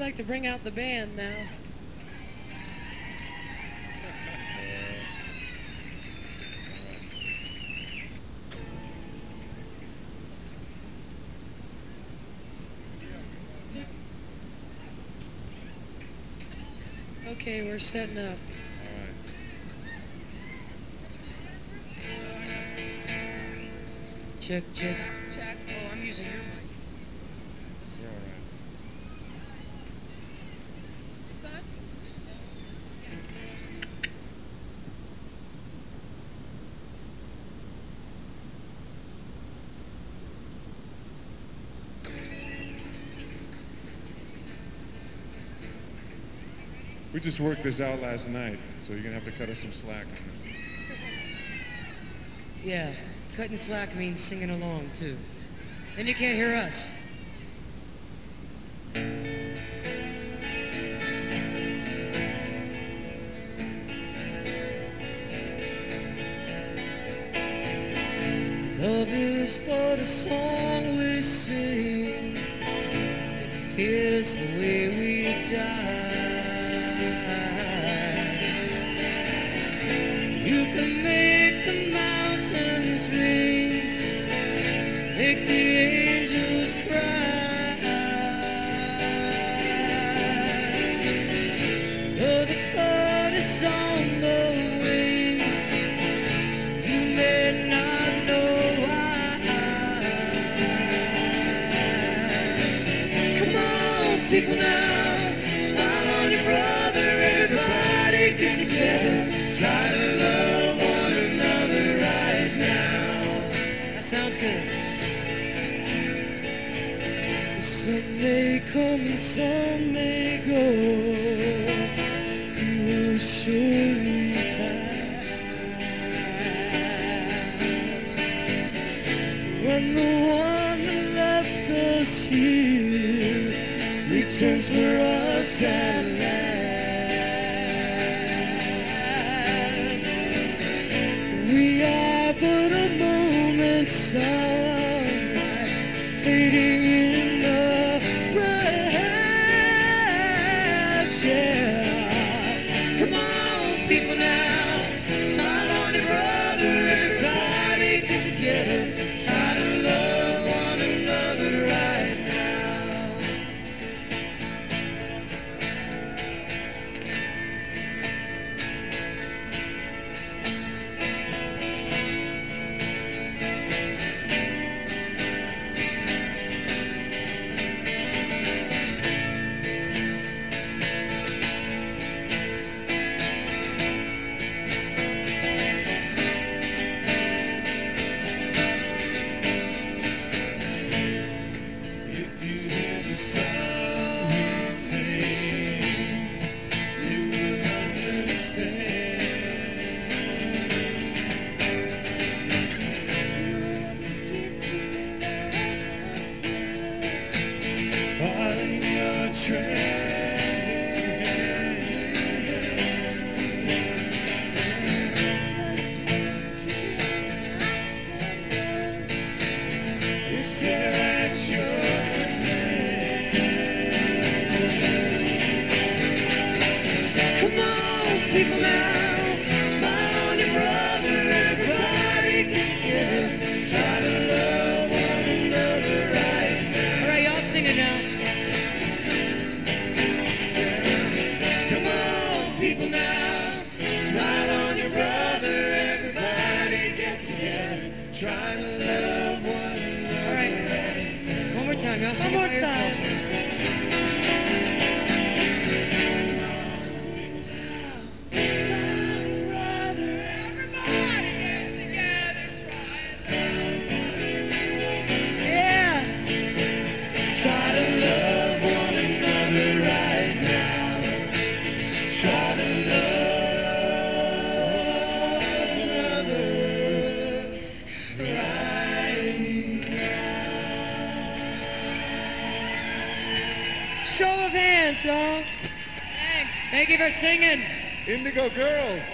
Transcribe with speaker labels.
Speaker 1: like to bring out the band now. Okay, we're setting up. Check, check. Check. Oh, I'm using your mic.
Speaker 2: You're all right.
Speaker 1: This on?
Speaker 2: We just worked this out last night, so you're gonna have to cut us some slack on this.
Speaker 1: Yeah, cutting slack means singing along, too. Then you can't hear us. Love is but a song we sing. It feels the way we die. You can make the mountains ring, make the angels cry. Though the bird is on the wing, you may not know why. Come on, people now, smile on your brother. Everybody get together, try to love one another right now. That sounds good. Some may come and some may go. You will surely pass. When the one that left us here returns for us at last, we are but a moment's sunlight fading in the rush. Yeah, come on, people now, smile on your brother. Everybody get together, try to love one another right now. If you hear the song we sing, you will understand. On your it's at your come on, people now, smile on your brother. Everybody get together, try to love one another right now. All right, y'all sing it now. Come on, people now, smile on your brother. Everybody get together, try to love one another. All right, one more time, y'all sing it by yourself. Show of hands, y'all. Thank you for singing.
Speaker 2: Indigo Girls.